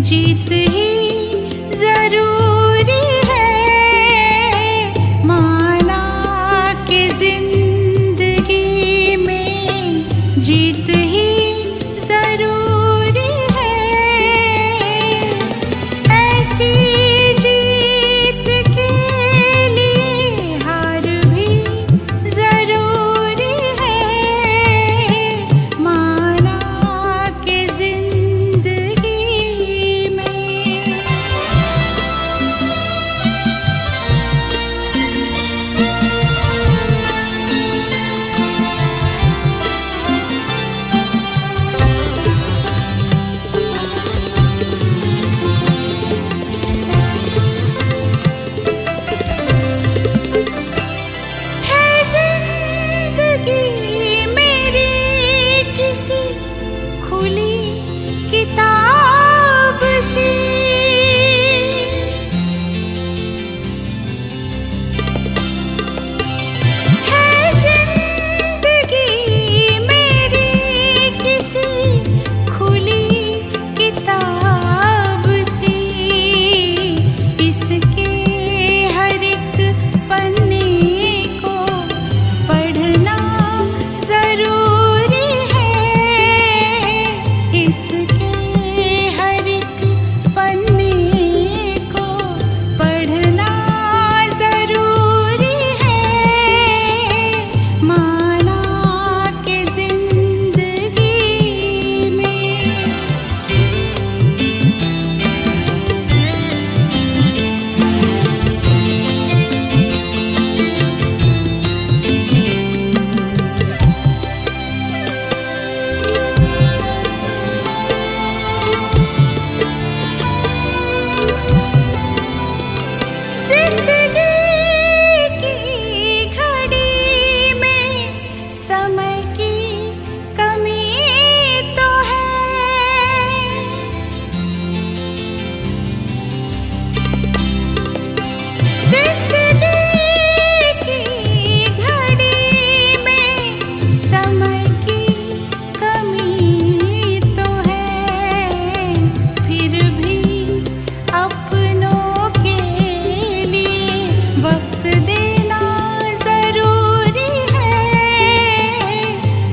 जीत ही जरूरी है, माना कि जिंदगी में जीत ही जरूरी है। ऐसी जीत के लिए हार भी जरूरी है, माना कि जिंदगी में। है जिंदगी मेरी किसी खुली किताब सी, है जिंदगी मेरी किसी खुली किताब सी। इसके हर एक पन्ने को पढ़ना जरूरी है, इसके हर एक पन्ने को पढ़ना जरूरी है, माना कि जिंदगी में। जिंदगी की घड़ी में समय की कमी तो है, जिंदगी की घड़ी में समय की कमी तो है, फिर भी अपनों के लिए वक्त देना जरूरी है,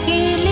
अकेले